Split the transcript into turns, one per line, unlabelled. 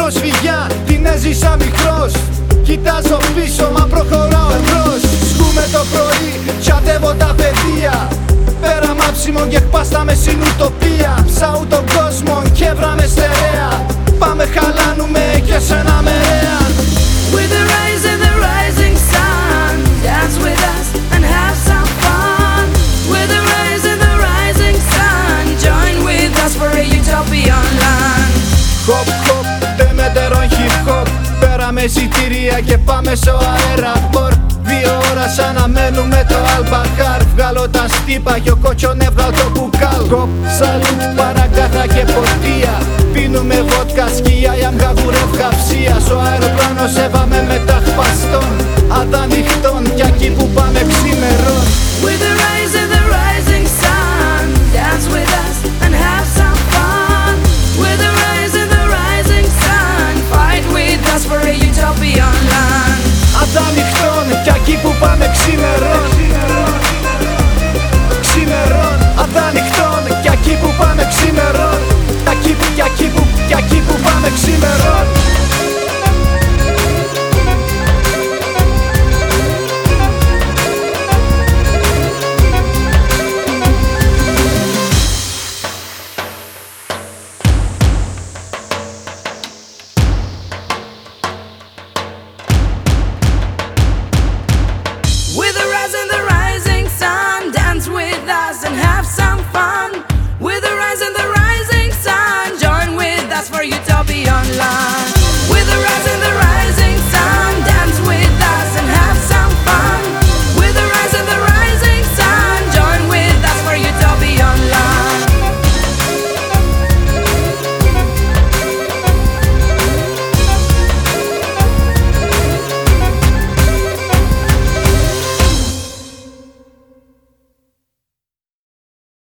προσφυγιά την έζησα μικρός. Κοιτάζω πίσω μα προχωράω εμπρός. Σκούμε το πρωί, τσατεύω τα παιδεία. Πέρα μάψιμο και χπάσταμε στην ουτοπία. Ψάου τον κόσμο και βράμε στερεά. Πάμε χαλάνουμε και σε ένα μερέα.
With the rise and the rising sun, dance with us and have some fun. With the rise and the rising sun, join with us for a utopian land.
Hop hop, τεμετερών hip hop. Πέρα με εισιτήρια και πάμε στο αεραπορ. 2 ώρες αναμένουμε το Αλμπαχάρ. Βγάλω τα στύπα και ο κότσον έβγαλ το μπουκάλ. Κοπ, σαλούτ, παραγκάθα και πορτία. Πίνουμε βότκα, σκιά, ιαμγαγουρεύ καυσία. Στο αεροπλάνο σέβαμε με τα χπαστών. Αδανυχτών κι εκεί που πάμε ξημερών.
With the rise and the rising sun, dance with us and have some fun. With the rise and the rising sun, fight with us for a utopian land.
Αδανυχτών κι εκεί που πάμε ξημερών. Ξημερών, αδανυχτών κι εκεί που πάμε ξημερών. Κι εκεί